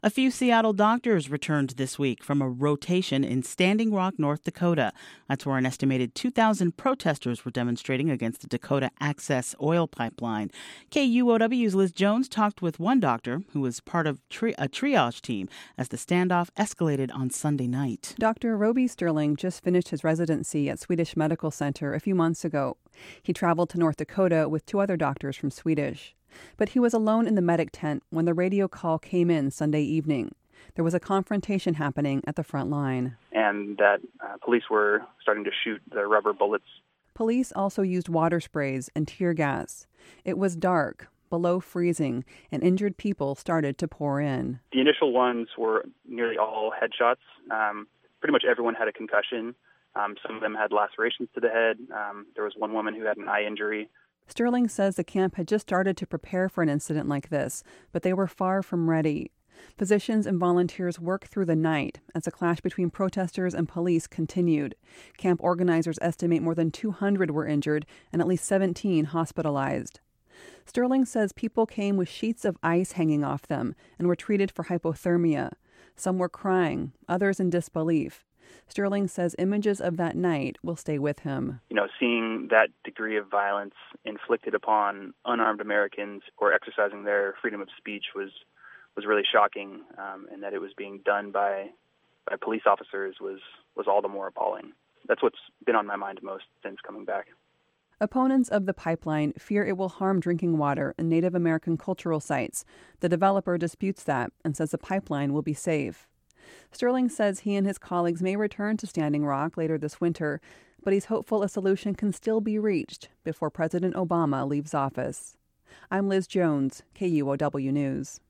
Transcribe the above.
A few Seattle doctors returned this week from a rotation in Standing Rock, North Dakota. That's where an estimated 2,000 protesters were demonstrating against the Dakota Access oil pipeline. KUOW's Liz Jones talked with one doctor who was part of a triage team as the standoff escalated on Sunday night. Dr. Roby Sterling just finished his residency at Swedish Medical Center a few months ago. He traveled to North Dakota with two other doctors from Swedish. But he was alone in the medic tent when the radio call came in Sunday evening. There was a confrontation happening at the front line. And that police were starting to shoot the rubber bullets. Police also used water sprays and tear gas. It was dark, below freezing, and injured people started to pour in. The initial ones were nearly all headshots. Pretty much everyone had a concussion. Some of them had lacerations to the head. There was one woman who had an eye injury. Sterling says the camp had just started to prepare for an incident like this, but they were far from ready. Physicians and volunteers worked through the night as a clash between protesters and police continued. Camp organizers estimate more than 200 were injured and at least 17 hospitalized. Sterling says people came with sheets of ice hanging off them and were treated for hypothermia. Some were crying, others in disbelief. Sterling says images of that night will stay with him. Seeing that degree of violence inflicted upon unarmed Americans who are exercising their freedom of speech was really shocking, and that it was being done by police officers was all the more appalling. That's what's been on my mind most since coming back. Opponents of the pipeline fear it will harm drinking water and Native American cultural sites. The developer disputes that and says the pipeline will be safe. Sterling says he and his colleagues may return to Standing Rock later this winter, but he's hopeful a solution can still be reached before President Obama leaves office. I'm Liz Jones, KUOW News.